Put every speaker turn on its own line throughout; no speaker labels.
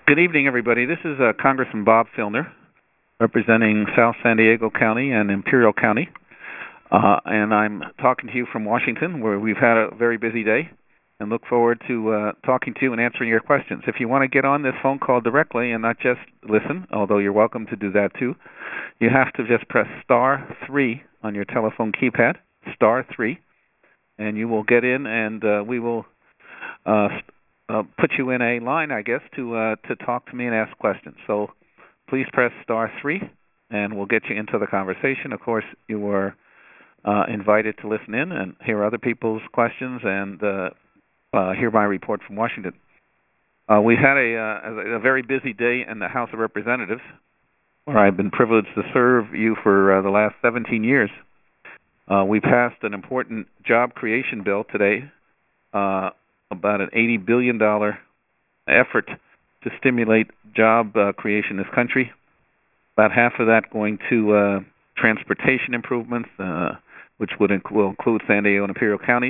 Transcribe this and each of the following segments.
Good evening, everybody. This is Congressman Bob Filner, representing South San Diego County and Imperial County. And I'm talking to you from Washington, where we've had a very busy day, and look forward to talking to you and answering your questions. If you want to get on this phone call directly and not just listen, although you're welcome to do that too, you have to just press *3 on your telephone keypad, *3, and you will get in, and we will put you in a line, I guess, to talk to me and ask questions. So please press *3, and we'll get you into the conversation. Of course, you are invited to listen in and hear other people's questions and hear my report from Washington. We had a very busy day in the House of Representatives, where I've been privileged to serve you for the last 17 years. We passed an important job creation bill today, about an $80 billion effort to stimulate job creation in this country. About half of that going to transportation improvements, which will include San Diego and Imperial counties,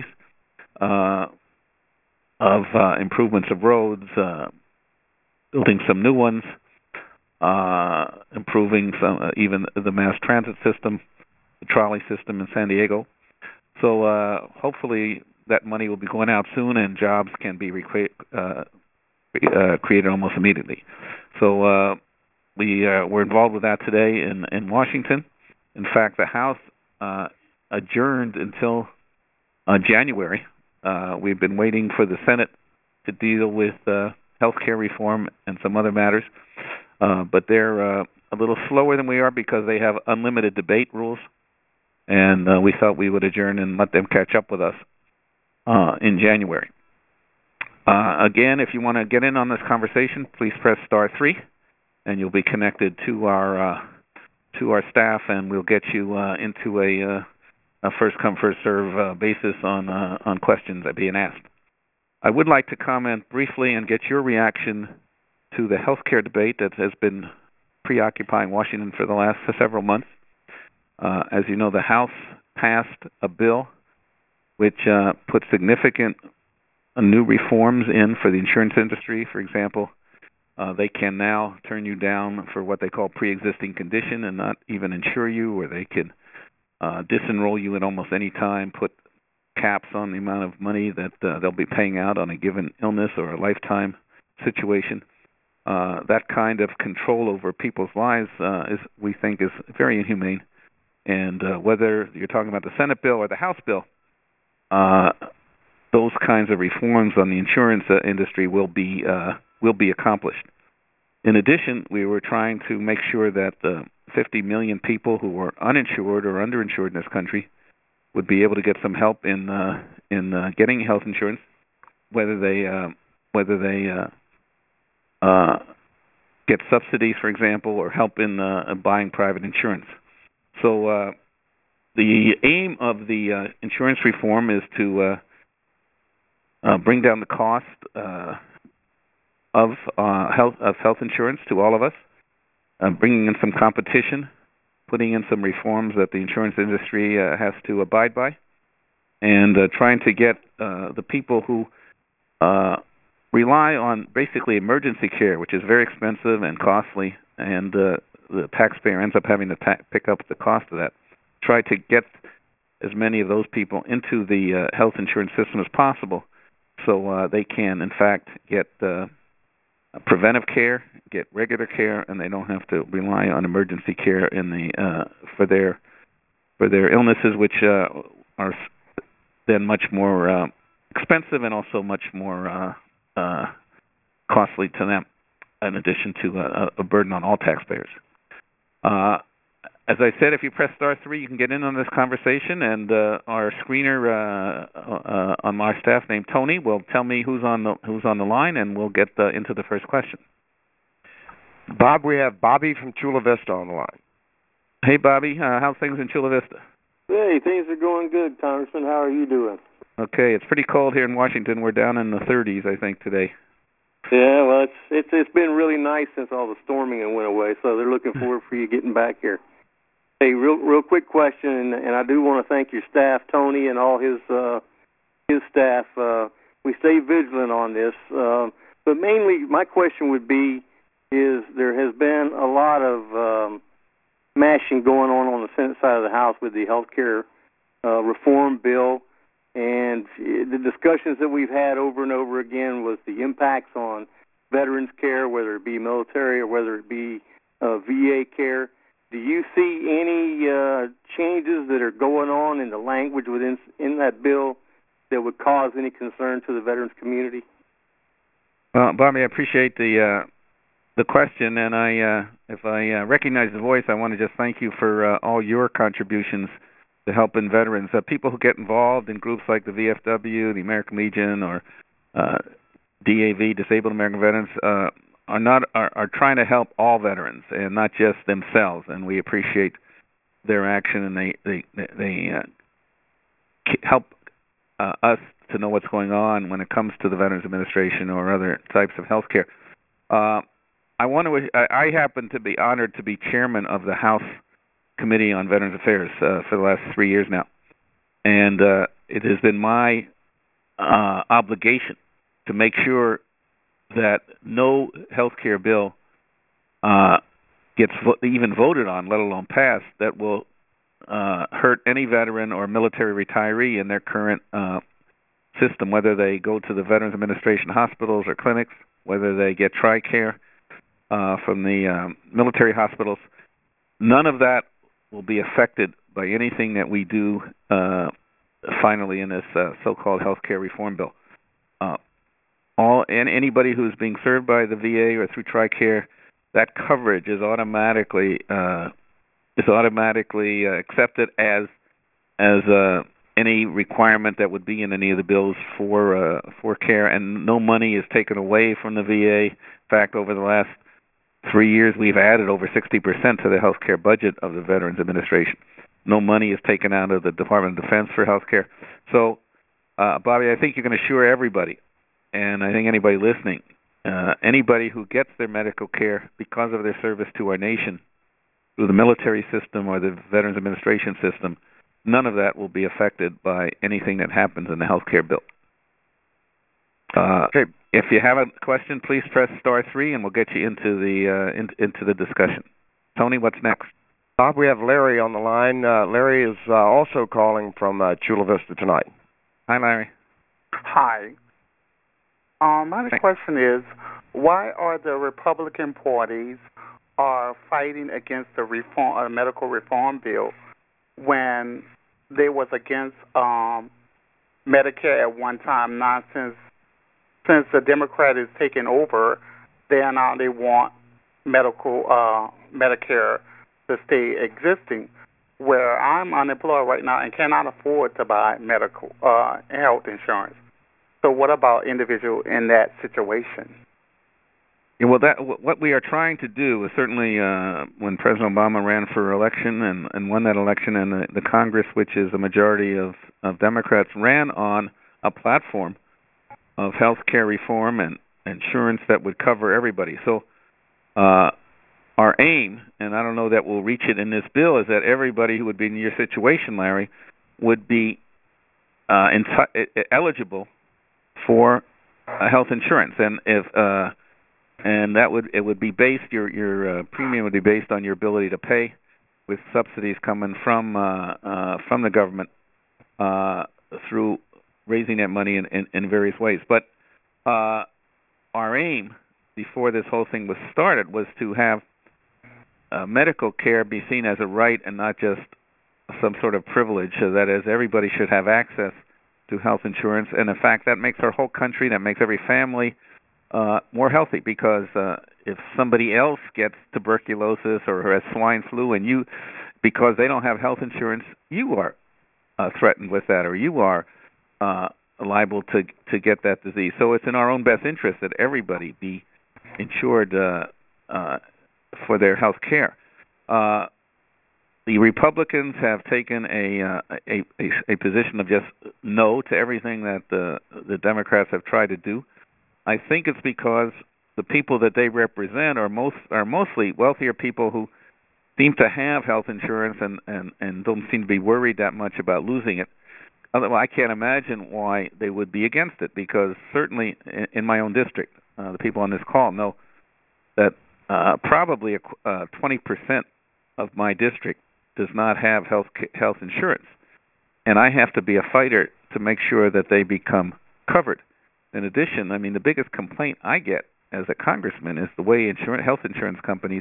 of improvements of roads, building some new ones, improving some, even the mass transit system, the trolley system in San Diego. So hopefully that money will be going out soon, and jobs can be created almost immediately. So we're involved with that today in Washington. In fact, the House adjourned until January. We've been waiting for the Senate to deal with health care reform and some other matters, but they're a little slower than we are because they have unlimited debate rules, and we thought we would adjourn and let them catch up with us in January. Again, if you want to get in on this conversation, please press *3, and you'll be connected to our staff, and we'll get you into a first come first serve basis on questions that are being asked. I would like to comment briefly and get your reaction to the healthcare debate that has been preoccupying Washington for the last several months. As you know, the House passed a bill which put significant new reforms in for the insurance industry. For example, they can now turn you down for what they call pre-existing condition and not even insure you, or they can disenroll you at almost any time, put caps on the amount of money that they'll be paying out on a given illness or a lifetime situation. That kind of control over people's lives we think is very inhumane. And whether you're talking about the Senate bill or the House bill, those kinds of reforms on the insurance industry will be accomplished. In addition, we were trying to make sure that the 50 million people who are uninsured or underinsured in this country would be able to get some help in getting health insurance, whether they get subsidies, for example, or help in buying private insurance. So the aim of the insurance reform is to bring down the cost of health insurance to all of us, bringing in some competition, putting in some reforms that the insurance industry has to abide by, and trying to get the people who rely on basically emergency care, which is very expensive and costly, and the taxpayer ends up having to pick up the cost of that. Try to get as many of those people into the health insurance system as possible, so they can, in fact, get preventive care, get regular care, and they don't have to rely on emergency care for their illnesses, which are then much more expensive and also much more costly to them, in addition to a burden on all taxpayers. As I said, if you press *3, you can get in on this conversation, and our screener on my staff named Tony will tell me who's on the line, and we'll get into the first question.
Bob, we have Bobby from Chula Vista on the line.
Hey, Bobby, how's things in Chula Vista?
Hey, things are going good, Congressman. How are you doing?
Okay, it's pretty cold here in Washington. We're down in the 30s, I think, today.
Yeah, well, it's been really nice since all the storming went away, so they're looking forward for you getting back here. Hey, real quick question, and I do want to thank your staff, Tony, and all his staff. We stay vigilant on this. But mainly, my question would be, is there has been a lot of mashing going on the Senate side of the House with the health care reform bill, and the discussions that we've had over and over again was the impacts on veterans care, whether it be military or whether it be VA care. Do you see any changes that are going on in the language in that bill that would cause any concern to the veterans community?
Well, Bobby, I appreciate the question, and if I recognize the voice, I want to just thank you for all your contributions to helping veterans. People who get involved in groups like the VFW, the American Legion, or DAV, Disabled American Veterans, are trying to help all veterans and not just themselves. And we appreciate their action, and they help us to know what's going on when it comes to the Veterans Administration or other types of health care. I happen to be honored to be chairman of the House Committee on Veterans Affairs for the last 3 years now, and it has been my obligation to make sure that no health care bill gets even voted on, let alone passed, that will hurt any veteran or military retiree in their current system, whether they go to the Veterans Administration hospitals or clinics, whether they get TRICARE from the military hospitals. None of that will be affected by anything that we do finally in this so-called health care reform bill. Anybody who's being served by the VA or through TRICARE, that coverage is automatically accepted as any requirement that would be in any of the bills for care, and no money is taken away from the VA. In fact, over the last 3 years, we've added over 60% to the health care budget of the Veterans Administration. No money is taken out of the Department of Defense for health care. So, Bobby, I think you can assure everybody, and I think anybody listening, anybody who gets their medical care because of their service to our nation through the military system or the Veterans Administration system, none of that will be affected by anything that happens in the health care bill.
Okay.
If you have a question, please press *3, and we'll get you into the discussion. Tony, what's next?
Bob, we have Larry on the line. Larry is also calling from Chula Vista tonight.
Hi, Larry.
Hi. My question is, why are the Republican parties fighting against the medical reform bill when they was against Medicare at one time? Now, since the Democrat is taking over, they want Medicare to stay existing. Where I'm unemployed right now and cannot afford to buy medical health insurance. So what about individual in that situation?
Yeah, well, what we are trying to do is certainly when President Obama ran for election and won that election, and the Congress, which is a majority of Democrats, ran on a platform of health care reform and insurance that would cover everybody. So our aim, and I don't know that we'll reach it in this bill, is that everybody who would be in your situation, Larry, would be eligible for health insurance, and it would be based, your premium would be based on your ability to pay, with subsidies coming from the government through raising that money in various ways. But our aim before this whole thing was started was to have medical care be seen as a right and not just some sort of privilege. So that is, everybody should have access to health insurance, and in fact, that makes our whole country, that makes every family more healthy, because if somebody else gets tuberculosis or has swine flu, and because they don't have health insurance, you are threatened with that, or you are liable to get that disease. So it's in our own best interest that everybody be insured for their health care. The Republicans have taken a position of just no to everything that the Democrats have tried to do. I think it's because the people that they represent are mostly wealthier people who seem to have health insurance and don't seem to be worried that much about losing it. Otherwise, I can't imagine why they would be against it, because certainly in my own district, the people on this call know that probably 20% of my district does not have health insurance, and I have to be a fighter to make sure that they become covered. In addition, I mean, the biggest complaint I get as a congressman is the way health insurance companies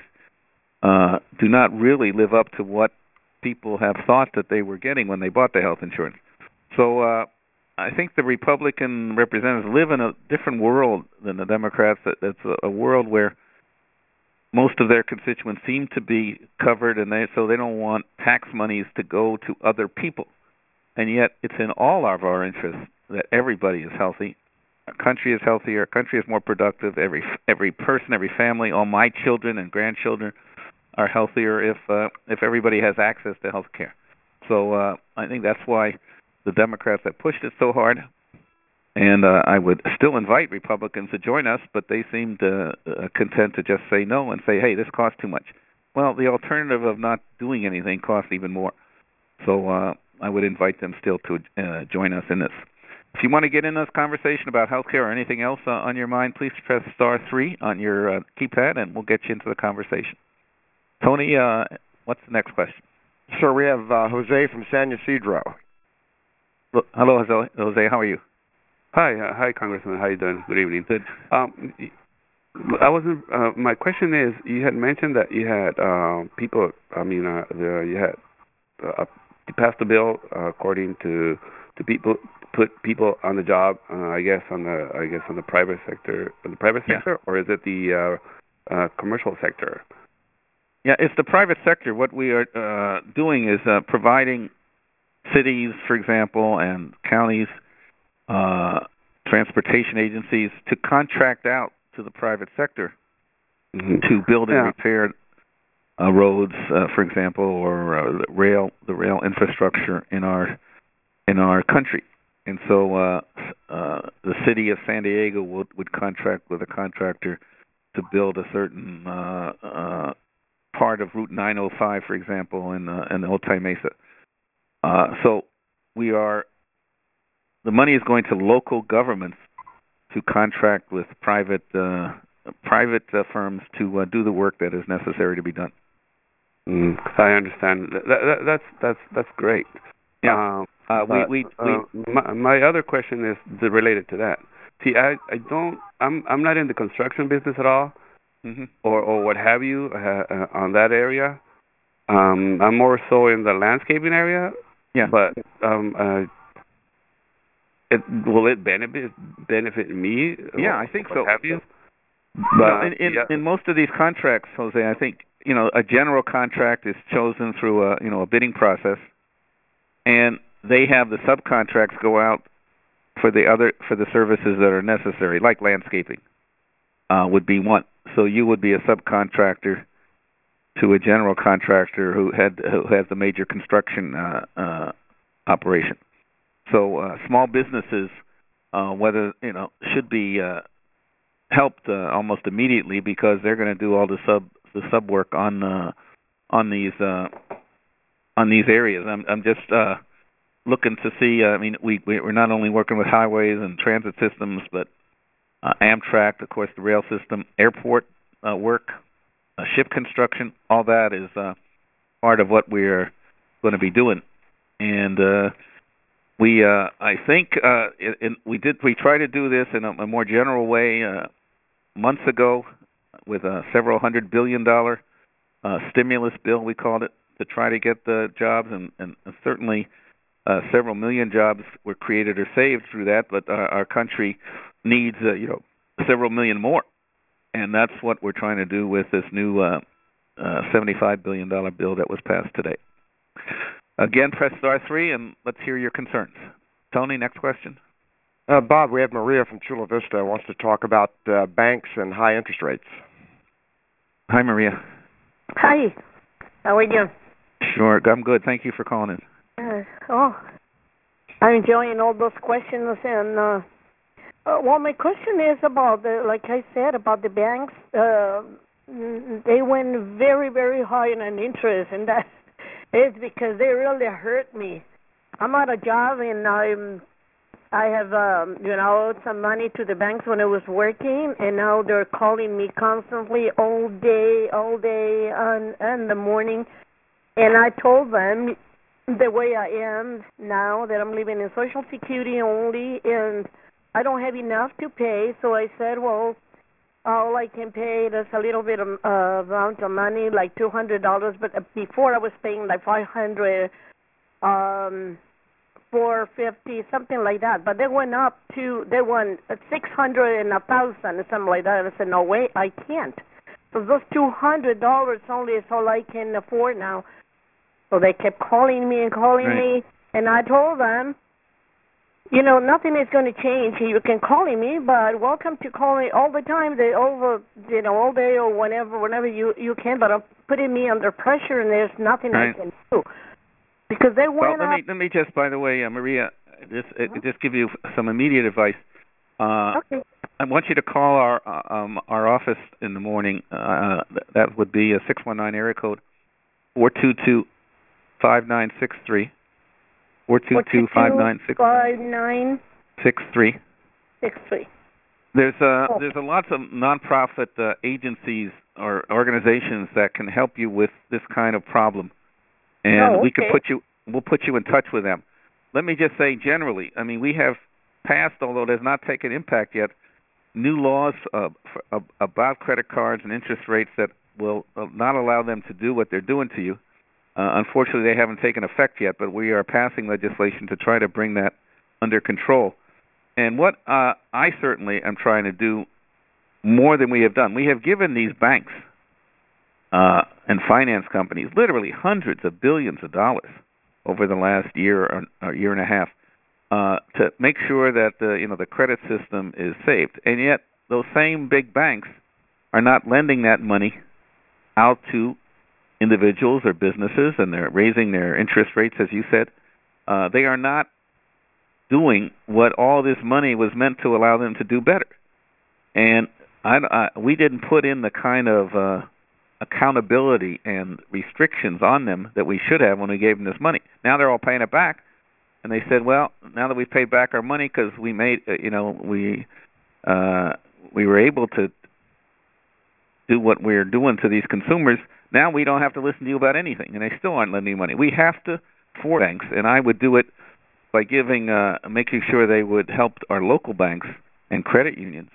do not really live up to what people have thought that they were getting when they bought the health insurance. So I think the Republican representatives live in a different world than the Democrats. That's a world where most of their constituents seem to be covered, and so they don't want tax monies to go to other people. And yet it's in all of our interests that everybody is healthy. Our country is healthier. Our country is more productive. Every person, every family, all my children and grandchildren are healthier if everybody has access to health care. So I think that's why the Democrats have pushed it so hard. And I would still invite Republicans to join us, but they seem content to just say no and say, hey, this costs too much. Well, the alternative of not doing anything costs even more. So I would invite them still to join us in this. If you want to get in this conversation about healthcare or anything else on your mind, please press *3 on your keypad, and we'll get you into the conversation. Tony, what's the next question?
Sir, we have Jose from San Ysidro.
Hello, Jose. How are you?
Hi, Congressman. How you doing? Good evening.
Good.
I wasn't. My question is, you had mentioned that you had people. I mean, you passed a bill according to people put people on the job. I guess on the private sector. The private sector, or is it the commercial sector?
Yeah, it's the private sector. What we are doing is providing cities, for example, and counties, transportation agencies to contract out to the private sector to build and repair roads, for example, or the rail infrastructure in our country. And so the city of San Diego would contract with a contractor to build a certain part of Route 905, for example, in the Otay Mesa. So the money is going to local governments to contract with private firms to do the work that is necessary to be done.
I understand. That's great.
Yeah.
My other question is related to that. See, I'm not in the construction business at all, or what have you on that area. I'm more so in the landscaping area.
Yeah.
But will it benefit me?
Yeah, I think so.
Have you?
But in most of these contracts, Jose, I think a general contract is chosen through a bidding process, and they have the subcontracts go out for the services that are necessary, like landscaping would be one. So you would be a subcontractor to a general contractor who has the major construction operation. So small businesses, should be helped almost immediately because they're going to do all the sub work on these areas. I'm just looking to see. I mean, we're not only working with highways and transit systems, but Amtrak, of course, the rail system, airport work, ship construction. All that is part of what we're going to be doing, and we tried to do this in a more general way months ago with a several $100 billion stimulus bill, we called it, to try to get the jobs, and certainly several million jobs were created or saved through that. But our country needs several million more, and that's what we're trying to do with this new $75 billion bill that was passed today. Again, press *3 and let's hear your concerns. Tony, next question.
Bob, we have Maria from Chula Vista who wants to talk about banks and high interest rates.
Hi, Maria.
Hi. How are you?
Sure, I'm good. Thank you for calling in.
I'm enjoying all those questions. And my question is about, like I said, about the banks. They went very, very high in interest, and that is because they really hurt me. I'm out of job, and I have, owed some money to the banks when I was working, and now they're calling me constantly all day, and the morning. And I told them the way I am now, that I'm living in Social Security only, and I don't have enough to pay. So I said, well, all I can pay is a little bit of amount of money, like $200. But before I was paying like $500, $450, something like that. But they went up to $600 and $1,000, something like that. And I said, no way, I can't. So those $200 only is all I can afford now. So they kept calling me, and I told them, nothing is going to change. You can call me, but welcome to call me all the time, all day or whenever you can. But I'm putting me under pressure, and there's nothing I can do because they went up.
Let me just, by the way, Maria, just give you some immediate advice.
Okay.
I want you to call our office in the morning. That would be a 619 area code 422-5963.
422-5963.
There's a lots of nonprofit agencies or organizations that can help you with this kind of problem, and we'll put you in touch with them. Let me just say generally, I mean, we have passed, although it has not taken impact yet, new laws about credit cards and interest rates that will not allow them to do what they're doing to you. Unfortunately, they haven't taken effect yet, but we are passing legislation to try to bring that under control. And what I certainly am trying to do more than we have done, we have given these banks and finance companies literally hundreds of billions of dollars over the last year or year and a half to make sure that the credit system is saved. And yet those same big banks are not lending that money out to individuals or businesses, and they're raising their interest rates, as you said. They are not doing what all this money was meant to allow them to do better. And we didn't put in the kind of accountability and restrictions on them that we should have when we gave them this money. Now they're all paying it back, and they said, well, now that we've paid back our money because we made, we were able to do what we're doing to these consumers, now we don't have to listen to you about anything, and they still aren't lending money. We have to force banks, and I would do it by making sure they would help our local banks and credit unions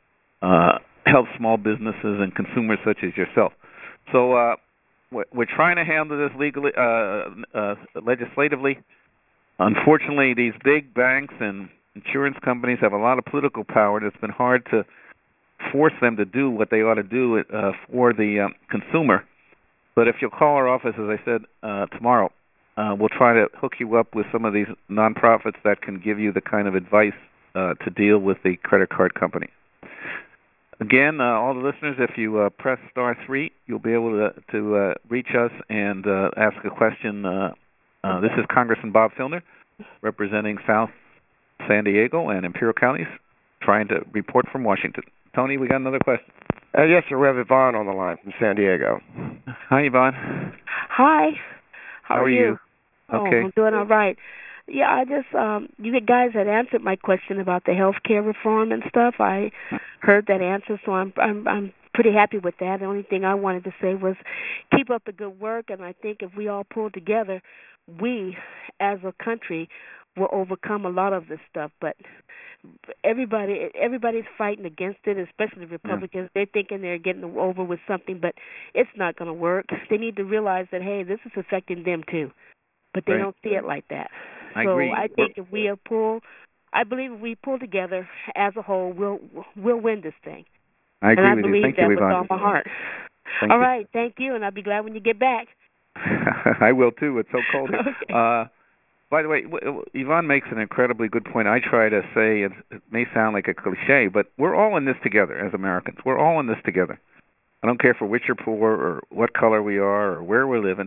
help small businesses and consumers such as yourself. So we're trying to handle this legally, legislatively. Unfortunately, these big banks and insurance companies have a lot of political power, and it's been hard to force them to do what they ought to do for the consumer. But if you'll call our office, as I said, tomorrow, we'll try to hook you up with some of these nonprofits that can give you the kind of advice to deal with the credit card company. Again, all the listeners, if you press *3, you'll be able to reach us and ask a question. This is Congressman Bob Filner, representing South San Diego and Imperial counties, trying to report from Washington. Tony, we got another question.
Yes, sir. We have Yvonne on the line from San Diego.
Hi, Yvonne.
Hi. How are you?
Okay.
I'm doing all right. Yeah, I just you guys had answered my question about the health care reform and stuff. I heard that answer, so I'm pretty happy with that. The only thing I wanted to say was keep up the good work, and I think if we all pull together, we as a country will overcome a lot of this stuff. But everybody's fighting against it, especially the Republicans. Yeah. They're thinking they're getting over with something, but it's not going to work. They need to realize that, hey, this is affecting them too. But they don't see it like that.
I agree.
I think if we pull together as a whole, we'll win this thing.
I agree
and
with
I believe
you. Thank
that
you,
with
Yvonne.
all my heart.
All
right, thank you, and I'll be glad when you get back.
I will too. It's so cold here.
Okay.
By the way, Yvonne makes an incredibly good point. I try to say, it may sound like a cliche, but we're all in this together as Americans. We're all in this together. I don't care for rich or poor or what color we are or where we're living.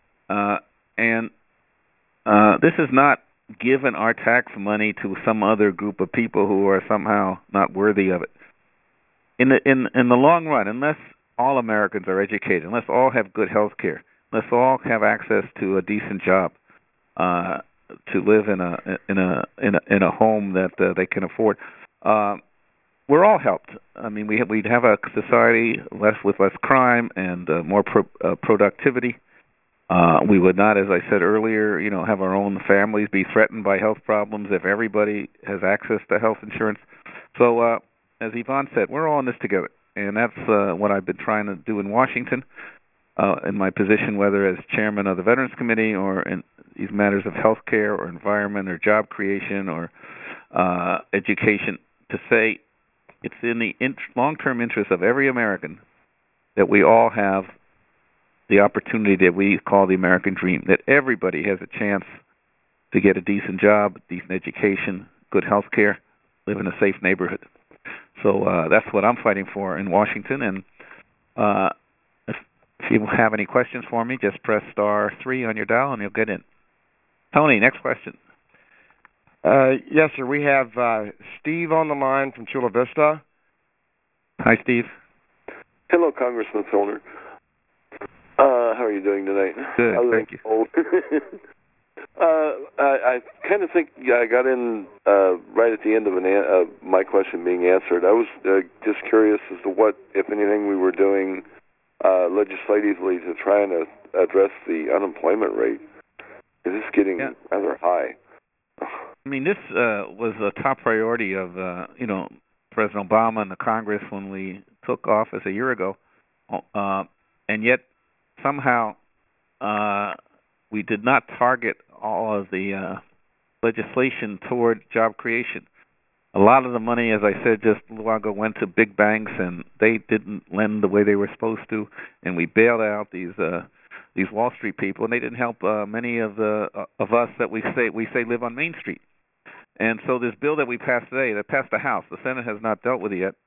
This is not giving our tax money to some other group of people who are somehow not worthy of it. In the long run, unless all Americans are educated, unless all have good health care, unless all have access to a decent job, to live in a home that they can afford. We're all helped. I mean, we'd have a society with less crime and more productivity. We would not, as I said earlier, have our own families be threatened by health problems if everybody has access to health insurance. So, as Yvonne said, we're all in this together, and that's what I've been trying to do in Washington, in my position, whether as chairman of the Veterans Committee or in these matters of health care or environment or job creation or education, to say it's in the long-term interest of every American that we all have the opportunity that we call the American dream, that everybody has a chance to get a decent job, decent education, good health care, live in a safe neighborhood. So that's what I'm fighting for in Washington. And if you have any questions for me, just press *3 on your dial and you'll get in. Tony, next question.
Yes, sir. We have Steve on the line from Chula Vista.
Hi, Steve.
Hello, Congressman Filner. How are you doing tonight?
Good, thank you.
I kind of think I got in right at the end of my question being answered. I was just curious as to what, if anything, we were doing legislatively to try and address the unemployment rate. Is this getting rather high?
I mean, this was a top priority of President Obama and the Congress when we took office a year ago, and yet somehow we did not target all of the legislation toward job creation. A lot of the money, as I said just a little while ago, went to big banks, and they didn't lend the way they were supposed to, and we bailed out these Wall Street people, and they didn't help many of us that we say live on Main Street. And so this bill that we passed today, that passed the House, the Senate has not dealt with it yet,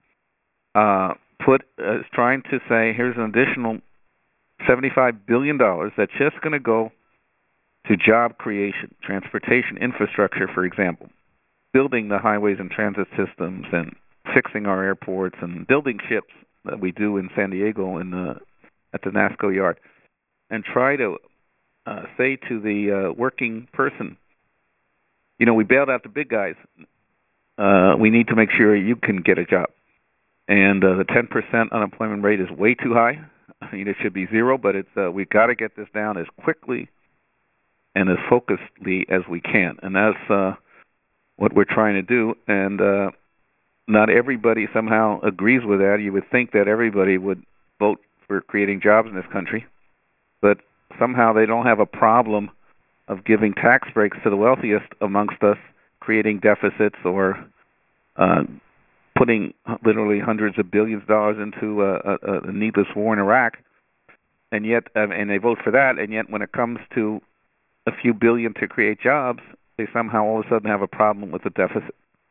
is trying to say here's an additional $75 billion that's just going to go to job creation, transportation infrastructure, for example, building the highways and transit systems and fixing our airports and building ships that we do in San Diego at the NASCO yard, and try to say to the working person, we bailed out the big guys. We need to make sure you can get a job. And the 10% unemployment rate is way too high. I mean, it should be 0, but we've got to get this down as quickly and as focusedly as we can. And that's what we're trying to do. And not everybody somehow agrees with that. You would think that everybody would vote for creating jobs in this country, but somehow they don't have a problem of giving tax breaks to the wealthiest amongst us, creating deficits or putting literally hundreds of billions of dollars into a needless war in Iraq, and yet and they vote for that, and yet when it comes to a few billion to create jobs, they somehow all of a sudden have a problem with the deficit.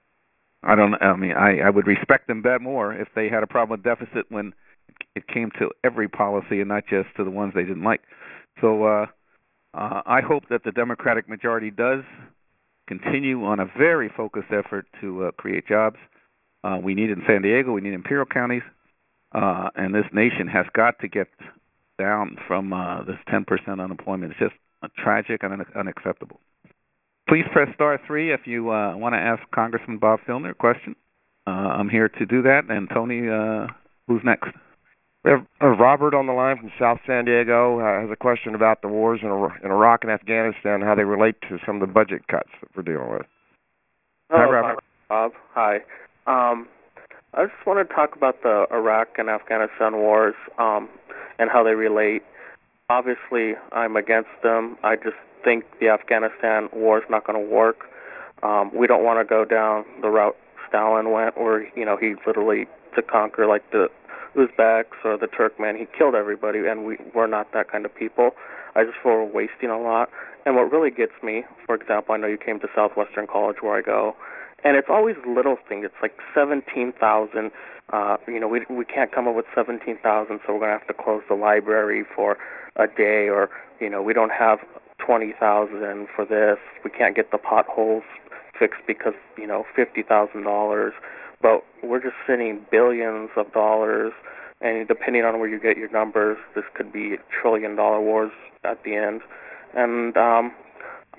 I would respect them that more if they had a problem with deficit when it came to every policy and not just to the ones they didn't like. So I hope that the Democratic majority does continue on a very focused effort to create jobs. We need it in San Diego. We need Imperial counties. And this nation has got to get down from this 10% unemployment. It's just tragic and unacceptable. Please press *3 if you want to ask Congressman Bob Filner a question. I'm here to do that. And Tony, who's next?
We have Robert on the line from South San Diego. Has a question about the wars in Iraq and Afghanistan, how they relate to some of the budget cuts that we're dealing with.
Hi,
Robert.
Bob. Hi. I just want to talk about the Iraq and Afghanistan wars and how they relate. Obviously, I'm against them. I just think the Afghanistan war is not going to work. We don't want to go down the route Stalin went, where he literally, to conquer like the Uzbeks or the Turkmen, he killed everybody, and we're not that kind of people. I just feel we're wasting a lot. And what really gets me, for example, I know you came to Southwestern College where I go, and it's always little things. It's like 17,000. We can't come up with 17,000, so we're going to have to close the library for a day, or we don't have 20,000 for this. We can't get the potholes fixed because $50,000. But we're just sending billions of dollars, and depending on where you get your numbers, this could be $1 trillion wars at the end. And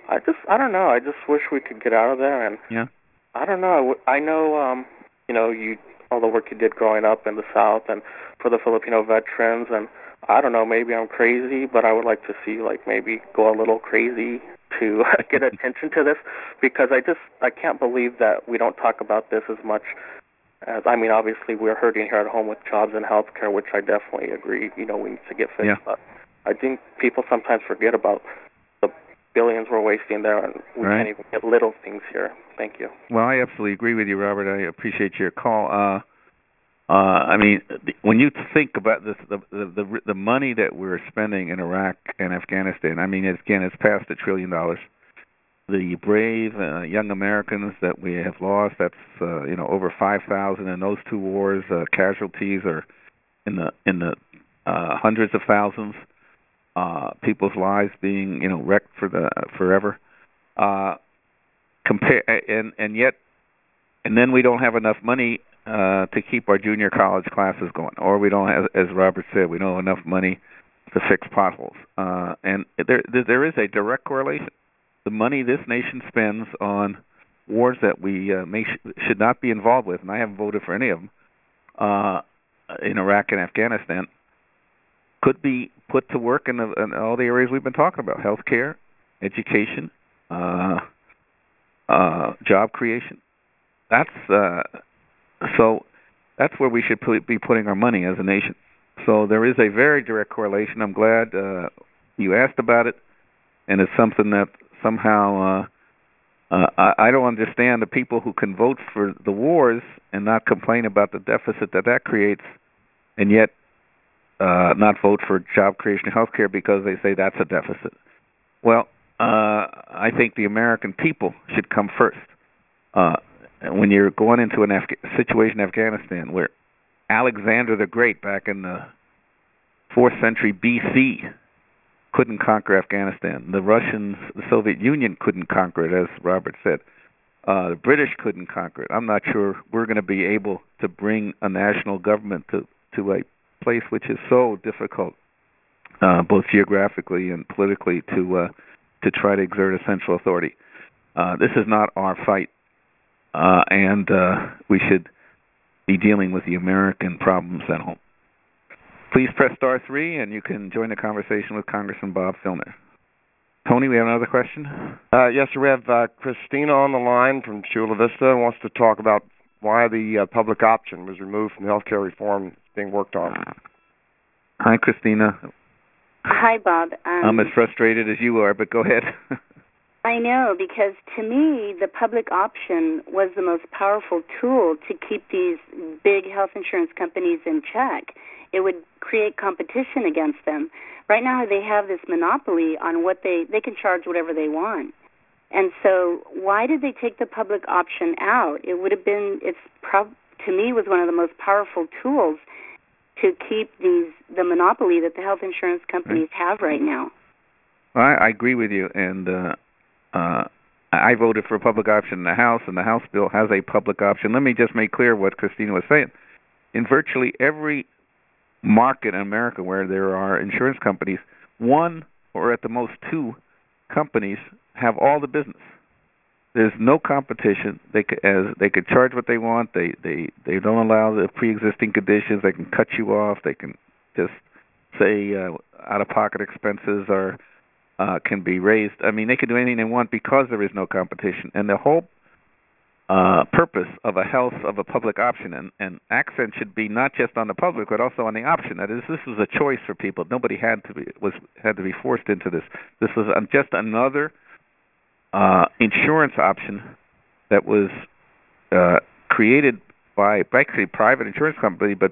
I don't know. I just wish we could get out of there, and I don't know. I know, all the work you did growing up in the South and for the Filipino veterans, and I don't know, maybe I'm crazy, but I would like to see, maybe go a little crazy to get attention to this, because I can't believe that we don't talk about this as much as, obviously we're hurting here at home with jobs and health care, which I definitely agree, we need to get fixed, but I think people sometimes forget about the billions we're wasting there, and we can't even get little things here. Thank you.
Well, I absolutely agree with you, Robert. I appreciate your call. When you think about this, the money that we're spending in Iraq and Afghanistan, it's past $1 trillion. The brave young Americans that we have lost, that's over 5,000 in those two wars. Casualties are in the hundreds of thousands. People's lives being wrecked forever. And then we don't have enough money to keep our junior college classes going, or we don't have, as Robert said, we don't have enough money to fix potholes. And there is a direct correlation. The money this nation spends on wars that we should not be involved with, and I haven't voted for any of them, in Iraq and Afghanistan, could be put to work in all the areas we've been talking about: healthcare, education, job creation. That's where we should be putting our money as a nation. So there is a very direct correlation. I'm glad you asked about it, and it's something that somehow I don't understand the people who can vote for the wars and not complain about the deficit that creates, and yet not vote for job creation and health care because they say that's a deficit. Well, I think the American people should come first. When you're going into a situation in Afghanistan where Alexander the Great back in the 4th century B.C. couldn't conquer Afghanistan. The Russians, the Soviet Union couldn't conquer it, as Robert said. The British couldn't conquer it. I'm not sure we're going to be able to bring a national government to a place which is so difficult, both geographically and politically, to try to exert a central authority. This is not our fight, and we should be dealing with the American problems at home. Please press star 3, and you can join the conversation with Congressman Bob Filner. Tony, we have another question?
Yes, sir. We have Christina on the line from Chula Vista and wants to talk about why the public option was removed from health care reform being worked on.
Hi, Christina.
Hi, Bob.
I'm as frustrated as you are, but go ahead.
I know, because to me, the public option was the most powerful tool to keep these big health insurance companies in check. It would create competition against them. Right now, they have this monopoly on what they can charge whatever they want. And so why did they take the public option out? It would have been, to me, was one of the most powerful tools to keep the monopoly that the health insurance companies have right now.
Well, I agree with you, and I voted for a public option in the House, and the House bill has a public option. Let me just make clear what Christina was saying. In virtually every market in America where there are insurance companies, one or at the most two companies have all the business. There's no competition. They could charge what they want. They don't allow the pre-existing conditions. They can cut you off. They can just say out-of-pocket expenses can be raised. I mean, they can do anything they want because there is no competition. And the whole purpose of a public option, and accent should be not just on the public but also on the option. That is, this was a choice for people. Nobody had to be forced into this. This was just another insurance option that was created by actually a private insurance company, but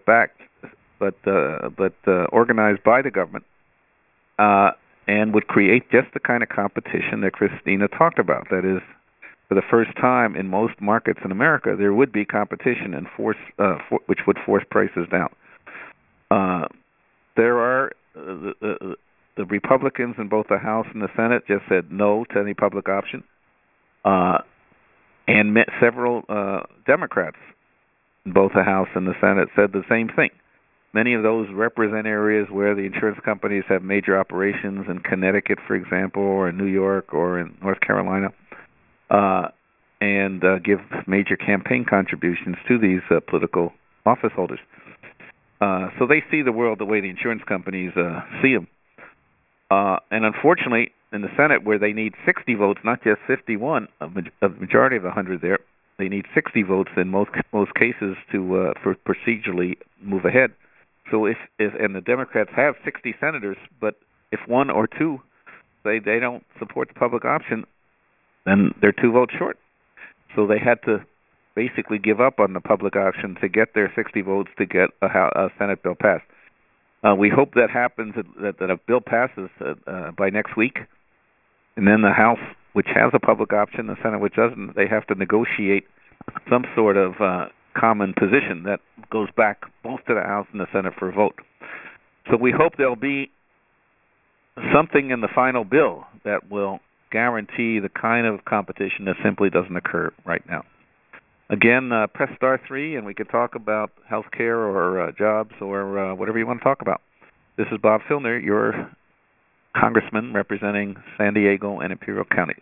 organized by the government, and would create just the kind of competition that Christina talked about. That is, for the first time in most markets in America, there would be competition and which would force prices down. There are the Republicans in both the House and the Senate just said no to any public option, and several Democrats in both the House and the Senate said the same thing. Many of those represent areas where the insurance companies have major operations in Connecticut, for example, or in New York or in North Carolina, and give major campaign contributions to these political office holders. So they see the world the way the insurance companies see them. And unfortunately, in the Senate, where they need 60 votes, not just 51, a majority of 100 there, they need 60 votes in most cases to for procedurally move ahead. So if and the Democrats have 60 senators, but if one or two they don't support the public option, then they're 2 votes short. So they had to basically give up on the public option to get their 60 votes to get a Senate bill passed. We hope that happens, that a bill passes by next week, and then the House, which has a public option, the Senate, which doesn't, they have to negotiate some sort of common position that goes back both to the House and the Senate for a vote. So we hope there'll be something in the final bill that will guarantee the kind of competition that simply doesn't occur right now. Again, press star 3, and we could talk about health care or jobs or whatever you want to talk about. This is Bob Filner, your congressman representing San Diego and Imperial counties.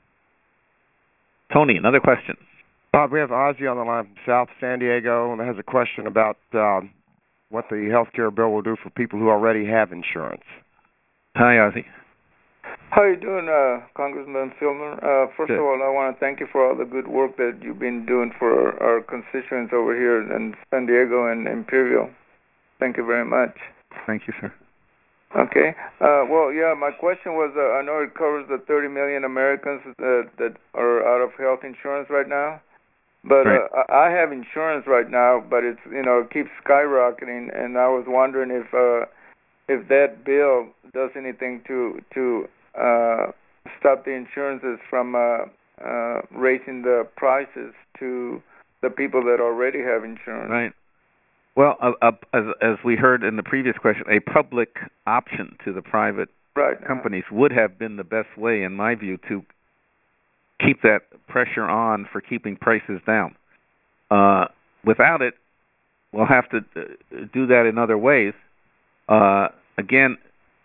Tony, another question.
Bob, we have Ozzy on the line from South San Diego, and has a question about what the health care bill will do for people who already have insurance.
Hi, Ozzy.
How are you doing, Congressman Filner? First
Good.
of all, I want to thank you for all the good work that you've been doing for our constituents over here in San Diego and Imperial. Thank you very much.
Thank you, sir.
Okay. Well, yeah, my question was, I know it covers the 30 million Americans that are out of health insurance right now, but
right.
I have insurance right now, but it's it keeps skyrocketing, and I was wondering if that bill does anything to stop the insurances from raising the prices to the people that already have insurance.
Right. Well, as we heard in the previous question, a public option to the private companies would have been the best way, in my view, to keep that pressure on for keeping prices down. Without it, we'll have to do that in other ways. Again,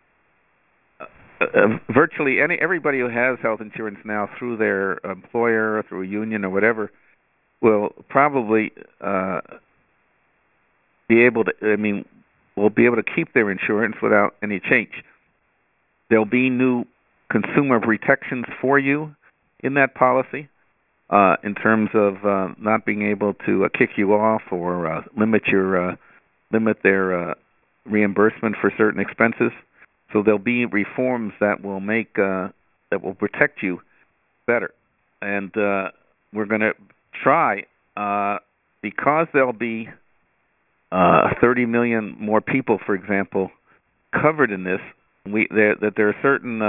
virtually everybody who has health insurance now through their employer or through a union or whatever will probably be able to. Will be able to keep their insurance without any change. There'll be new consumer protections for you in that policy, in terms of not being able to kick you off or limit their reimbursement for certain expenses. So there'll be reforms that will make that will protect you better, and we're going to try because there'll be 30 million more people, for example, covered in this. That there are certain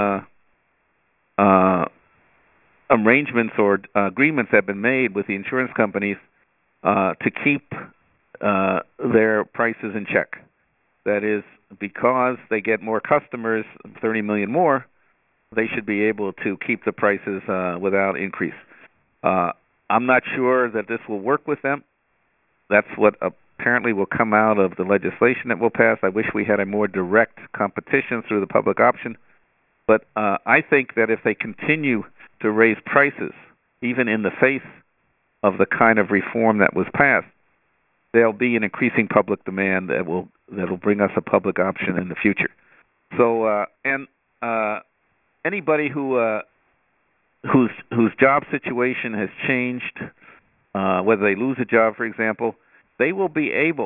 arrangements or agreements that have been made with the insurance companies to keep their prices in check. That is, because they get more customers, 30 million more, they should be able to keep the prices without increase. I'm not sure that this will work with them. That's what apparently will come out of the legislation that will pass. I wish we had a more direct competition through the public option. But I think that if they continue to raise prices, even in the face of the kind of reform that was passed, there'll be an increasing public demand that will bring us a public option in the future. So, anybody whose job situation has changed, whether they lose a job, for example, they will be able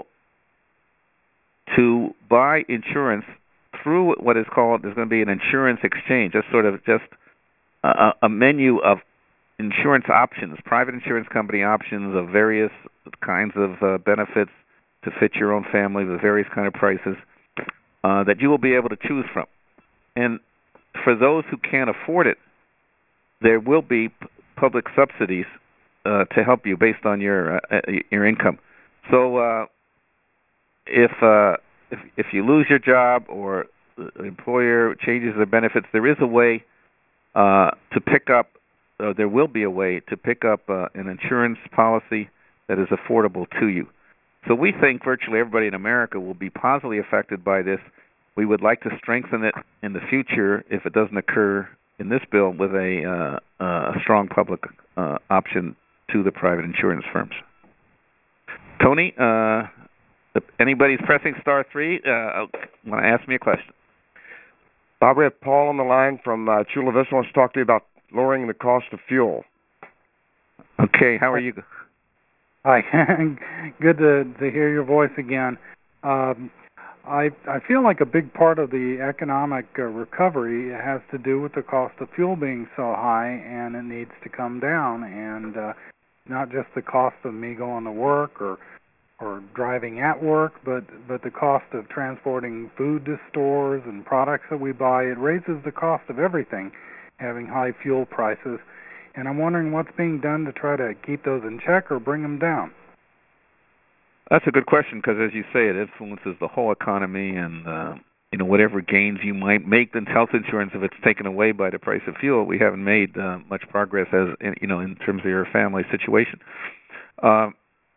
to buy insurance through what is called, there's going to be an insurance exchange, just a menu of insurance options, private insurance company options of various kinds of benefits to fit your own family with various kind of prices that you will be able to choose from. And for those who can't afford it, there will be public subsidies to help you based on your income. So if you lose your job or the employer changes their benefits, there is a way to pick up. There will be a way to pick up an insurance policy that is affordable to you. So we think virtually everybody in America will be positively affected by this. We would like to strengthen it in the future if it doesn't occur in this bill with a strong public option to the private insurance firms. Tony, anybody's pressing star 3? Want to ask me a question?
Bob, we have Paul on the line from Chula Vista. Wants to talk to you about lowering the cost of fuel.
Okay, how are you?
Hi, good to hear your voice again. I feel like a big part of the economic recovery has to do with the cost of fuel being so high, and it needs to come down. And not just the cost of me going to work or driving at work, but the cost of transporting food to stores and products that we buy. It raises the cost of everything, having high fuel prices. And I'm wondering what's being done to try to keep those in check or bring them down.
That's a good question because, as you say, it influences the whole economy, and whatever gains you might make in health insurance, if it's taken away by the price of fuel, we haven't made much progress in terms of your family situation. I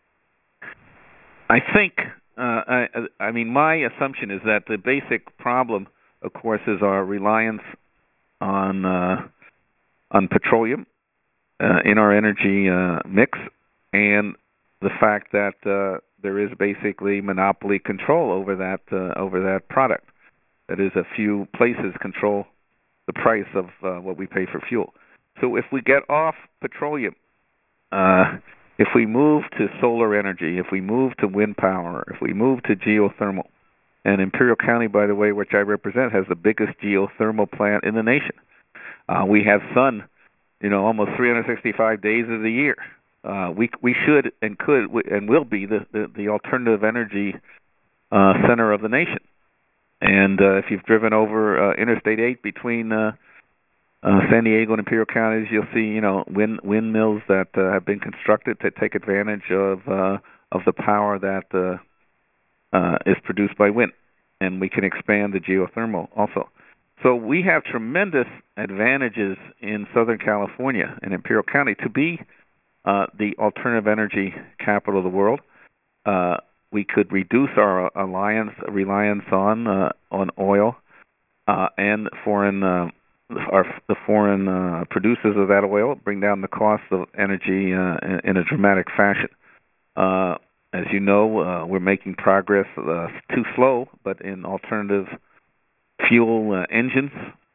think, my assumption is that the basic problem, of course, is our reliance on petroleum in our energy mix, and the fact that there is basically monopoly control over that product. That is, a few places control the price of what we pay for fuel. So if we get off petroleum, if we move to solar energy, if we move to wind power, if we move to geothermal, and Imperial County, by the way, which I represent, has the biggest geothermal plant in the nation. We have sun, almost 365 days of the year. We should and could and will be the alternative energy center of the nation. And if you've driven over Interstate 8 between San Diego and Imperial counties, you'll see windmills that have been constructed to take advantage of the power that is produced by wind, and we can expand the geothermal also. So we have tremendous advantages in Southern California and Imperial County to be the alternative energy capital of the world. We could reduce our reliance on oil and the foreign producers of that oil, bring down the cost of energy in a dramatic fashion. As you know, we're making progress, too slow, but in alternative fuel engines.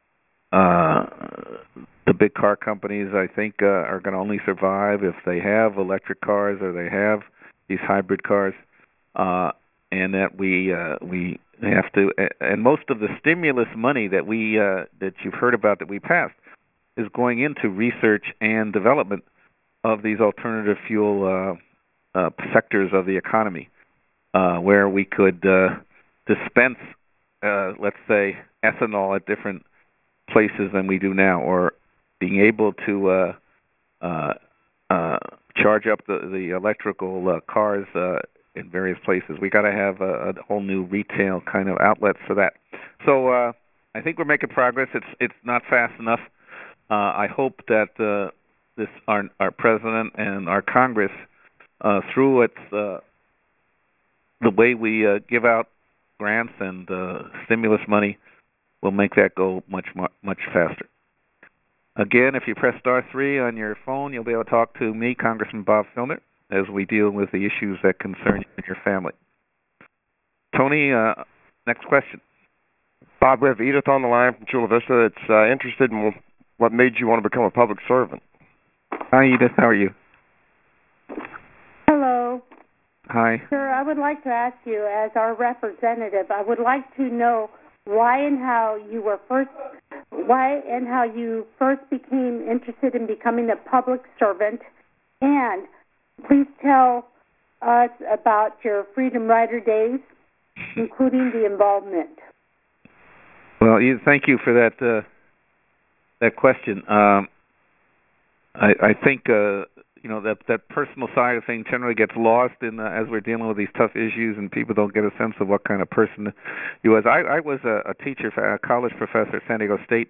The big car companies, I think, are going to only survive if they have electric cars or they have these hybrid cars, and that we have to. And most of the stimulus money that that you've heard about that we passed is going into research and development of these alternative fuel sectors of the economy, where we could dispense, let's say, ethanol at different places than we do now, or being able to charge up the electrical cars in various places. We got to have a whole new retail kind of outlets for that. So I think we're making progress. It's not fast enough. I hope that our president and our Congress, through its the way we give out grants and stimulus money, will make that go much faster. Again, if you press star 3 on your phone, you'll be able to talk to me, Congressman Bob Filner, as we deal with the issues that concern you and your family. Tony, next question.
Bob, we have Edith on the line from Chula Vista that's interested in what made you want to become a public servant.
Hi, Edith. How are you?
Hello.
Hi.
Sir, I would like to ask you, as our representative, I would like to know why and how you first became interested in becoming a public servant, and please tell us about your Freedom Rider days, including the involvement.
Well, thank you for that question. I think that personal side of things generally gets lost as we're dealing with these tough issues, and people don't get a sense of what kind of person he was. I was a teacher, a college professor at San Diego State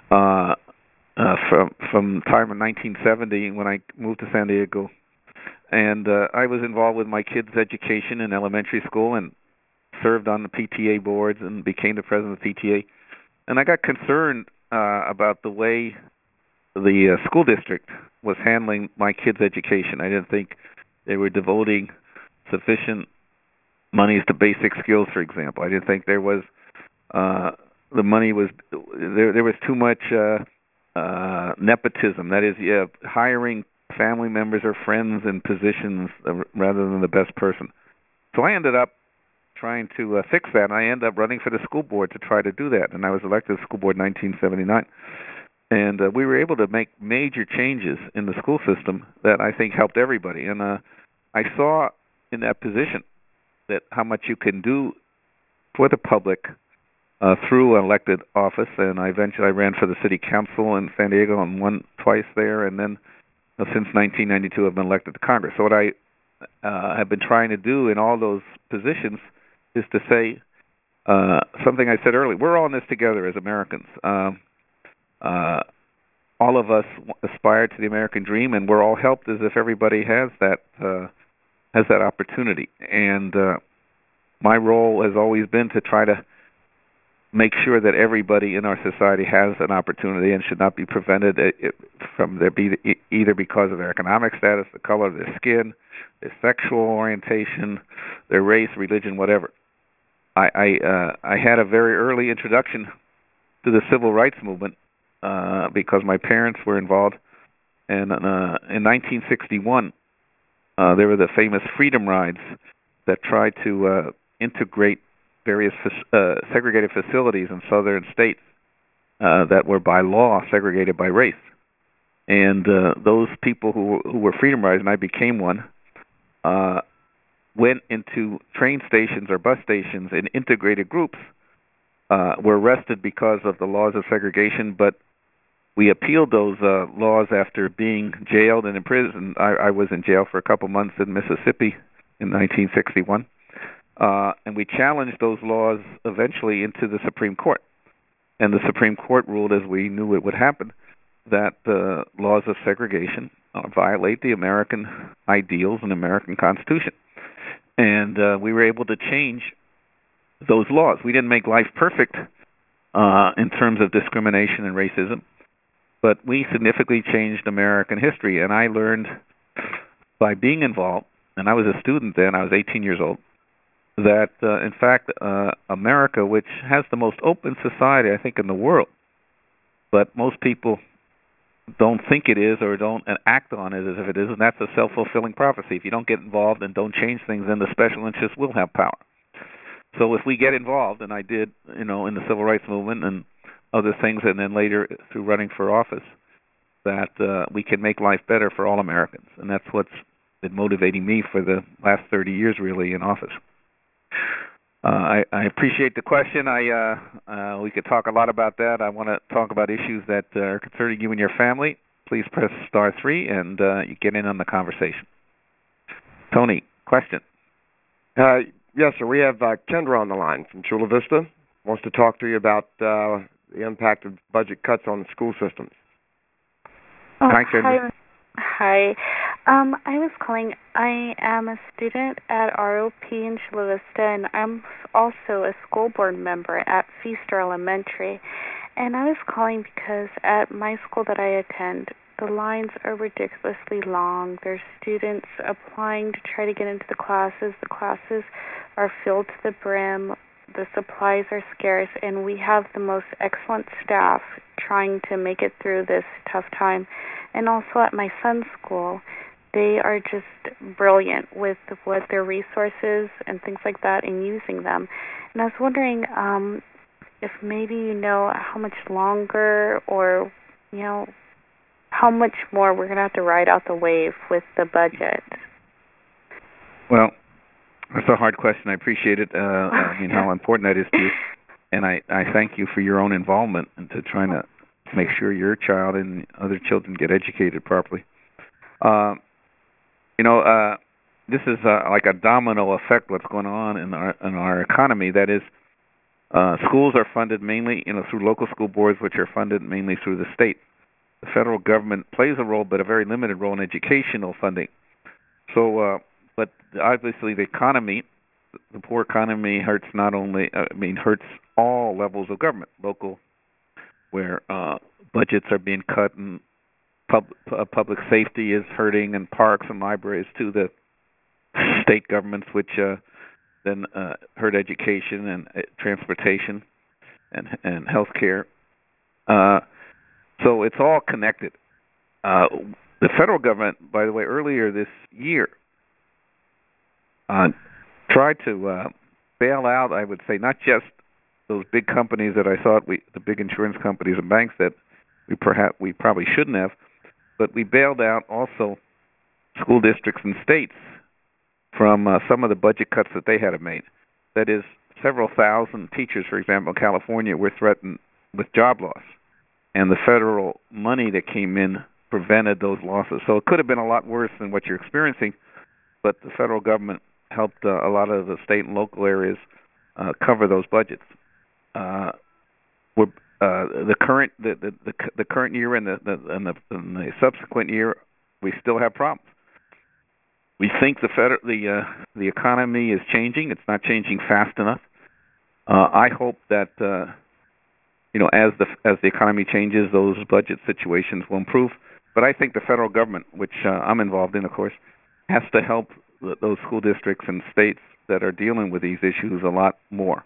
from time in 1970 when I moved to San Diego, and I was involved with my kids' education in elementary school and served on the PTA boards and became the president of the PTA. And I got concerned about the way the school district was handling my kids' education. I didn't think they were devoting sufficient monies to basic skills, for example. I didn't think there was the money was there was too much nepotism. That is, hiring family members or friends in positions rather than the best person. So I ended up trying to fix that, and I ended up running for the school board to try to do that. And I was elected to the school board in 1979. And we were able to make major changes in the school system that I think helped everybody. And I saw in that position that how much you can do for the public through an elected office. And I eventually ran for the city council in San Diego and won twice there. And then since 1992, I've been elected to Congress. So what I have been trying to do in all those positions is to say something I said earlier. We're all in this together as Americans. All of us aspire to the American dream, and we're all helped as if everybody has that opportunity. And my role has always been to try to make sure that everybody in our society has an opportunity and should not be prevented from either because of their economic status, the color of their skin, their sexual orientation, their race, religion, whatever. I had a very early introduction to the civil rights movement because my parents were involved. And in 1961, there were the famous Freedom Rides that tried to integrate various segregated facilities in southern states that were by law segregated by race. And those people who were Freedom Riders, and I became one, went into train stations or bus stations in integrated groups, were arrested because of the laws of segregation, but we appealed those laws after being jailed and imprisoned. I was in jail for a couple months in Mississippi in 1961. And we challenged those laws eventually into the Supreme Court. And the Supreme Court ruled, as we knew it would happen, that the laws of segregation violate the American ideals and American Constitution. And we were able to change those laws. We didn't make life perfect in terms of discrimination and racism, but we significantly changed American history. And I learned by being involved, and I was a student then, I was 18 years old, that in fact America, which has the most open society I think in the world, but most people don't think it is or don't act on it as if it is, and that's a self-fulfilling prophecy. If you don't get involved and don't change things, then the special interests will have power. So if we get involved, and I did, in the civil rights movement and other things, and then later through running for office, that we can make life better for all Americans. And that's what's been motivating me for the last 30 years really in office. I appreciate the question. We could talk a lot about that. I want to talk about issues that are concerning you and your family. Please press *3 and you get in on the conversation. Tony, question?
Yes, sir. We have Kendra on the line from Chula Vista. Wants to talk to you about the impact of budget cuts on the school systems.
Oh,
hi, Kendra.
Hi. I was calling. I am a student at ROP in Chula Vista, and I'm also a school board member at Feaster Elementary. And I was calling because at my school that I attend, the lines are ridiculously long. There's students applying to try to get into the classes. The classes are filled to the brim. The supplies are scarce, and we have the most excellent staff trying to make it through this tough time. And also at my son's school, they are just brilliant with what their resources and things like that and using them. And I was wondering if maybe you know how much longer or, how much more we're going to have to ride out the wave with the budget.
Well, that's a hard question. I appreciate it. How important that is to you. And I thank you for your own involvement into trying to make sure your child and other children get educated properly. This is like a domino effect. What's going on in our economy? That is, schools are funded mainly, through local school boards, which are funded mainly through the state. The federal government plays a role, but a very limited role in educational funding. So, but obviously the economy, the poor economy hurts not only, hurts all levels of government, local, where budgets are being cut, and public safety is hurting, and parks and libraries, to the state governments, which then hurt education and transportation and health care. So it's all connected. The federal government, by the way, earlier this year tried to bail out, I would say, not just those big companies that I thought the big insurance companies and banks that we probably shouldn't have, but we bailed out also school districts and states from some of the budget cuts that they had made. That is, several thousand teachers, for example, in California, were threatened with job loss, and the federal money that came in prevented those losses. So it could have been a lot worse than what you're experiencing, but the federal government helped a lot of the state and local areas cover those budgets. The current year and the subsequent year, we still have problems. We think the economy is changing. It's not changing fast enough. I hope that as the economy changes, those budget situations will improve. But I think the federal government, which I'm involved in, of course, has to help those school districts and states that are dealing with these issues a lot more.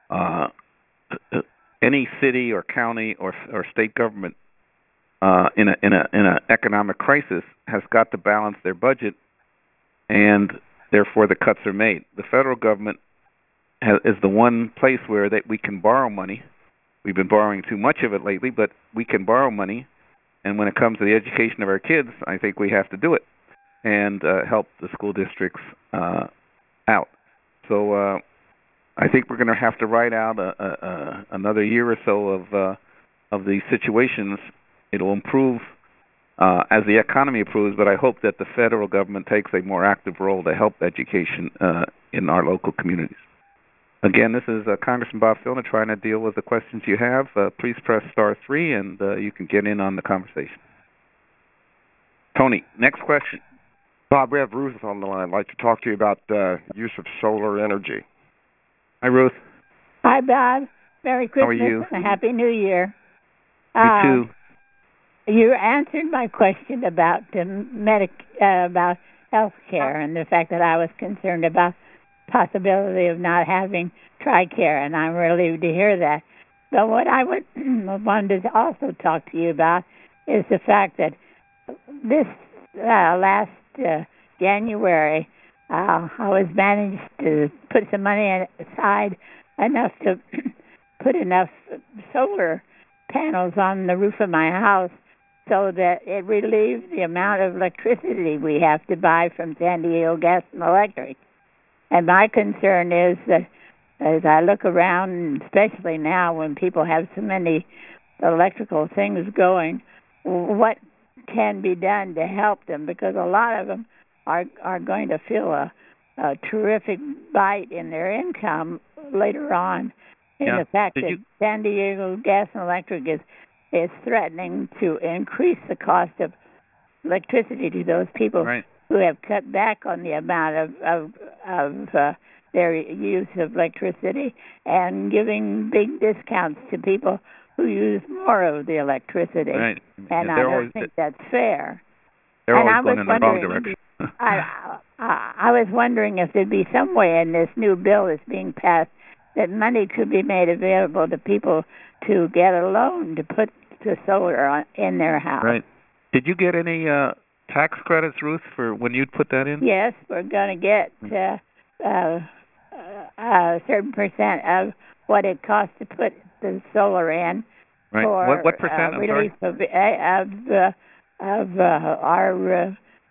Any city or county or state government in an economic crisis has got to balance their budget, and therefore the cuts are made. The federal government is the one place where we can borrow money. We've been borrowing too much of it lately, but we can borrow money. And when it comes to the education of our kids, I think we have to do it and help the school districts out. So I think we're going to have to ride out another year or so of these situations. It'll improve as the economy improves, but I hope that the federal government takes a more active role to help education in our local communities. Again, this is Congressman Bob Filner trying to deal with the questions you have. Please press *3 and you can get in on the conversation. Tony, next question.
Bob, we have Ruth on the line. I'd like to talk to you about the use of solar energy.
Hi, Ruth.
Hi, Bob. Merry Christmas
How are you?
and a Happy New Year.
You too.
You answered my question about about health care and the fact that I was concerned about possibility of not having TRICARE, and I'm relieved to hear that. But what I wanted to also talk to you about is the fact that this last January, I was managed to put some money aside enough to put enough solar panels on the roof of my house so that it relieved the amount of electricity we have to buy from San Diego Gas and Electric. And my concern is that as I look around, especially now when people have so many electrical things going, what can be done to help them? Because a lot of them are going to feel a terrific bite in their income later on. And the fact that San Diego Gas and Electric is threatening to increase the cost of electricity to those people who have cut back on the amount of their use of electricity, and giving big discounts to people who use more of the electricity.
Right.
And I don't think that's fair.
They're always going in the wrong direction.
I was wondering if there'd be some way in this new bill that's being passed that money could be made available to people to get a loan to put the solar in their house.
Right. Did you get any tax credits, Ruth, for when you'd put that in?
Yes, we're going to get a certain percent of what it costs to put the solar in.
Right.
For
what percent? I'm
relief
sorry.
of our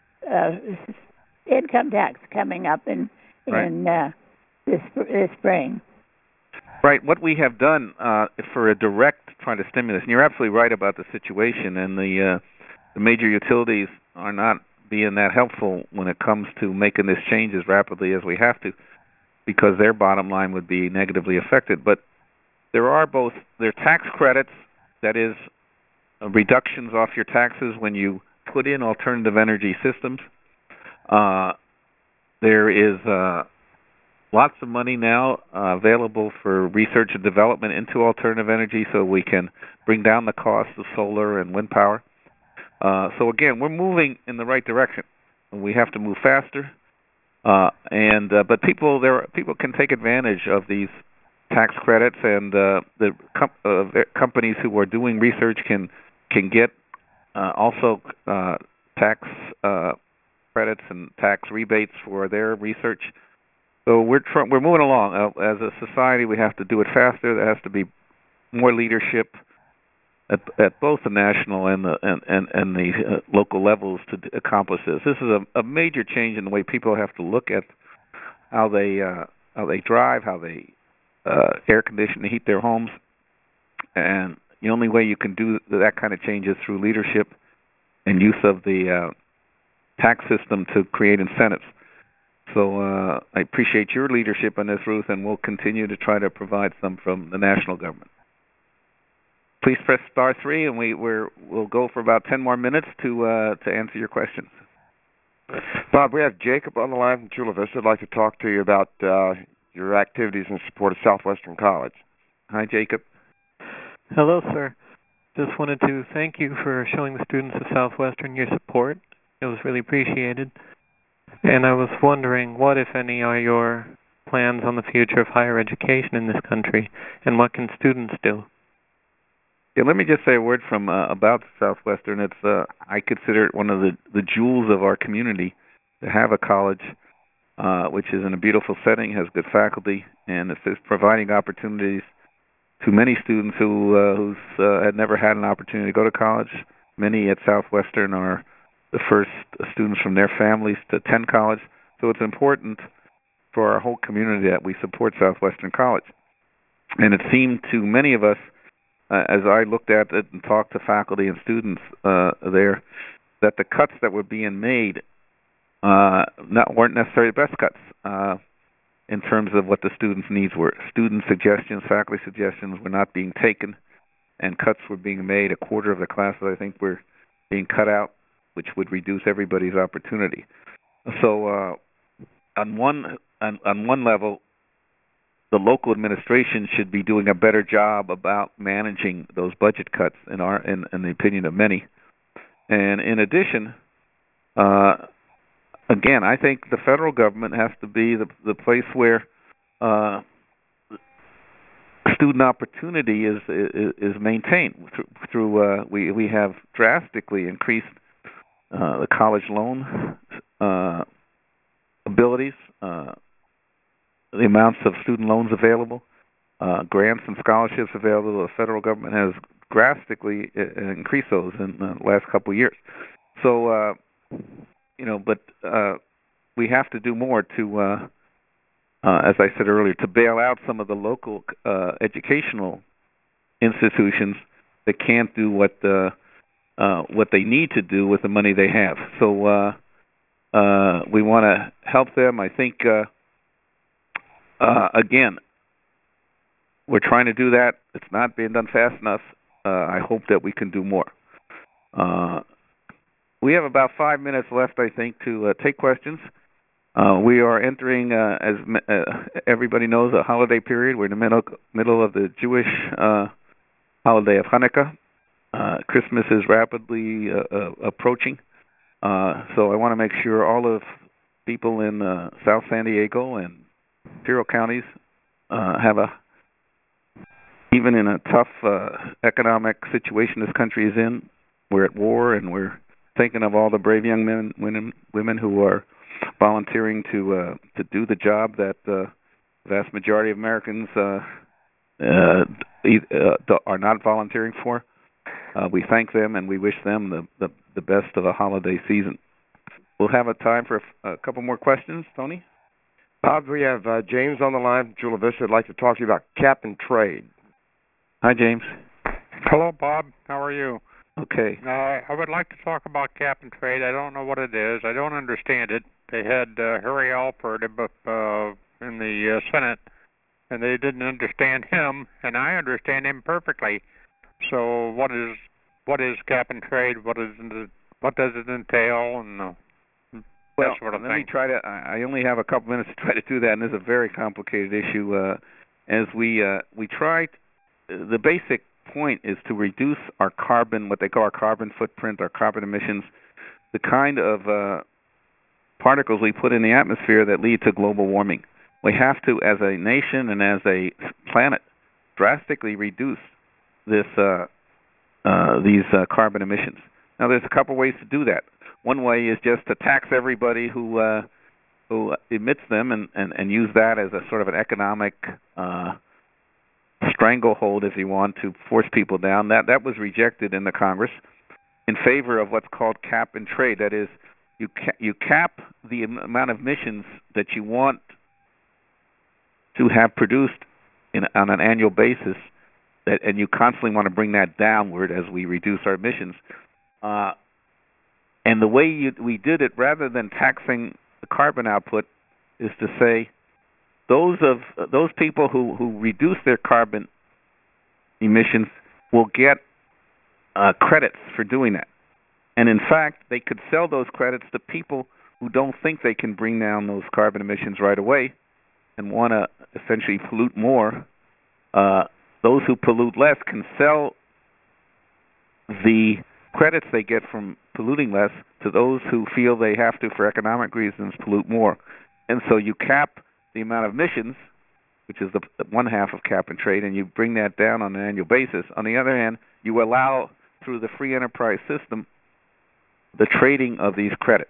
income tax coming up in this spring.
Right. What we have done for a direct kind of stimulus, and you're absolutely right about the situation, and the major utilities are not being that helpful when it comes to making this change as rapidly as we have to, because their bottom line would be negatively affected. But there are tax credits, that is, reductions off your taxes when you put in alternative energy systems. There is lots of money now available for research and development into alternative energy, so we can bring down the cost of solar and wind power. So again, we're moving in the right direction. We have to move faster, but people can take advantage of these tax credits, and the companies who are doing research can get also tax credits and tax rebates for their research. So we're moving along. As a society, we have to do it faster. There has to be more leadership at both the national and the local levels to accomplish this. This is a major change in the way people have to look at how they drive, how they air condition and heat their homes, and the only way you can do that kind of change is through leadership and use of the tax system to create incentives. So I appreciate your leadership on this, Ruth, and we'll continue to try to provide some from the national government. Please press *3, and we'll go for about 10 more minutes to answer your questions.
Bob, we have Jacob on the line from Chula Vista. I'd like to talk to you about your activities in support of Southwestern College.
Hi, Jacob.
Hello, sir. Just wanted to thank you for showing the students of Southwestern your support. It was really appreciated. And I was wondering, what, if any, are your plans on the future of higher education in this country, and what can students do?
Yeah, let me just say a word from about Southwestern. It's I consider it one of the jewels of our community to have a college which is in a beautiful setting, has good faculty, and it's providing opportunities to many students who had never had an opportunity to go to college. Many at Southwestern are the first students from their families to attend college. So it's important for our whole community that we support Southwestern College. And it seemed to many of us, as I looked at it and talked to faculty and students there, that the cuts that were being made weren't necessarily the best cuts in terms of what the students' needs were. Student suggestions, faculty suggestions were not being taken, and cuts were being made. A quarter of the classes, I think, were being cut out, which would reduce everybody's opportunity. So on one level, the local administration should be doing a better job about managing those budget cuts, in the opinion of many. And in addition, again, I think the federal government has to be the place where student opportunity is maintained through we have drastically increased the college loan abilities, the amounts of student loans available, grants and scholarships available. The federal government has drastically increased those in the last couple of years. So, but we have to do more to, as I said earlier, to bail out some of the local educational institutions that can't do what they need to do with the money they have. So we want to help them. I think, again, we're trying to do that. It's not being done fast enough. I hope that we can do more. We have about 5 minutes left, I think, to take questions. We are entering, as everybody knows, a holiday period. We're in the middle of the Jewish holiday of Hanukkah. Christmas is rapidly approaching. So I want to make sure all of people in South San Diego and Imperial counties even in a tough economic situation this country is in. We're at war, and we're thinking of all the brave young men, women who are volunteering to do the job that the vast majority of Americans are not volunteering for. We thank them, and we wish them the best of a holiday season. We'll have a time for a couple more questions. Tony?
Bob, we have James on the line from Chula Vista. I'd like to talk to you about cap and trade.
Hi, James.
Hello, Bob. How are you?
Okay.
I would like to talk about cap and trade. I don't know what it is. I don't understand it. They had Harry Alpert in the Senate, and they didn't understand him, and I understand him perfectly. So what is cap and trade? What does it entail? And
Well,
that sort of
let
thing.
me try to. I only have a couple minutes to try to do that, and this is a very complicated issue. As we try, the basic point is to reduce our carbon, what they call our carbon footprint, our carbon emissions, the kind of particles we put in the atmosphere that lead to global warming. We have to, as a nation and as a planet, drastically reduce these carbon emissions. Now, there's a couple ways to do that. One way is just to tax everybody who emits them and use that as a sort of an economic stranglehold, if you want, to force people down. That was rejected in the Congress in favor of what's called cap and trade. That is, you cap the amount of emissions that you want to have produced on an annual basis, and you constantly want to bring that downward as we reduce our emissions. And the way we did it, rather than taxing the carbon output, is to say those people who reduce their carbon emissions will get credits for doing that. And in fact, they could sell those credits to people who don't think they can bring down those carbon emissions right away and want to essentially pollute more. Those who pollute less can sell the credits they get from polluting less to those who feel they have to, for economic reasons, pollute more. And so you cap the amount of emissions, which is the one half of cap and trade, and you bring that down on an annual basis. On the other hand, you allow, through the free enterprise system, the trading of these credits.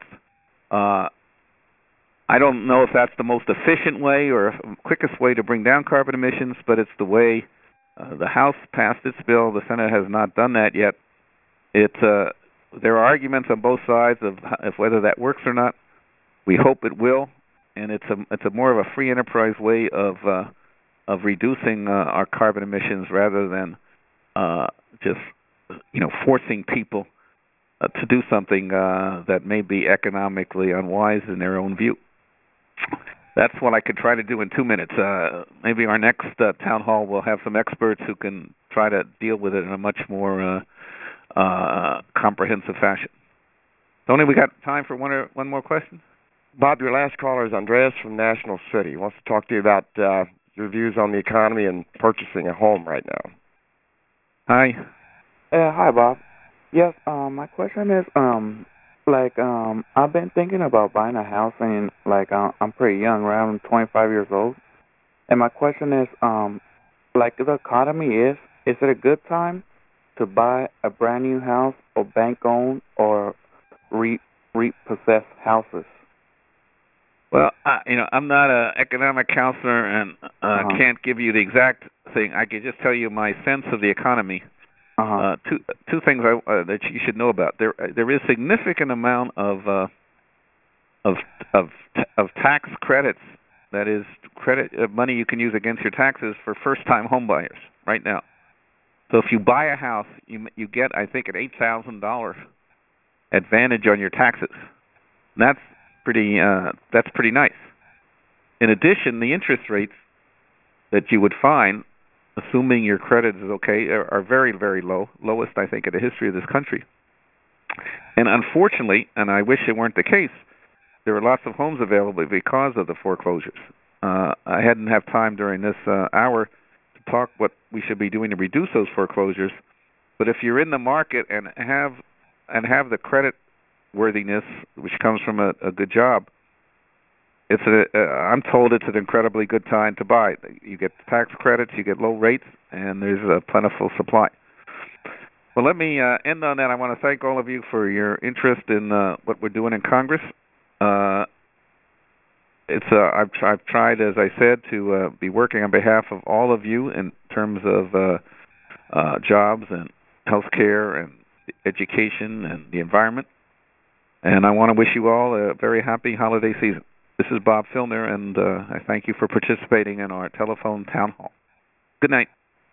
I don't know if that's the most efficient way or quickest way to bring down carbon emissions, but it's the way the House passed its bill. The Senate has not done that yet. There are arguments on both sides of whether that works or not. We hope it will, and it's a more of a free enterprise way of reducing our carbon emissions rather than just forcing people to do something that may be economically unwise in their own view. That's what I could try to do in 2 minutes. Maybe our next town hall will have some experts who can try to deal with it in a much more comprehensive fashion. Tony, we got time for one more question?
Bob, your last caller is Andreas from National City. He wants to talk to you about your views on the economy and purchasing a home right now.
Hi.
Hi, Bob. Yes, my question is, I've been thinking about buying a house, and I'm pretty young, around 25 years old. And my question is, the economy is it a good time to buy a brand new house or bank-owned or repossessed houses?
Well, I'm not an economic counselor and can't give you the exact thing. I can just tell you my sense of the economy. Two things that you should know about. There is significant amount of tax credits, that is credit money you can use against your taxes for first-time home buyers right now. So if you buy a house, you get, I think, an $8,000 advantage on your taxes. And that's pretty nice. In addition, the interest rates that you would find, assuming your credit is okay, are very, very low, lowest, I think, in the history of this country. And unfortunately, and I wish it weren't the case, there are lots of homes available because of the foreclosures. I hadn't have time during this hour to talk what we should be doing to reduce those foreclosures, but if you're in the market and have the credit worthiness, which comes from a good job, I'm told it's an incredibly good time to buy. You get tax credits, you get low rates, and there's a plentiful supply. Well, let me end on that. I want to thank all of you for your interest in what we're doing in Congress. I've tried, as I said, to be working on behalf of all of you in terms of jobs and health care and education and the environment. And I want to wish you all a very happy holiday season. This is Bob Filner, and I thank you for participating in our telephone town hall. Good night.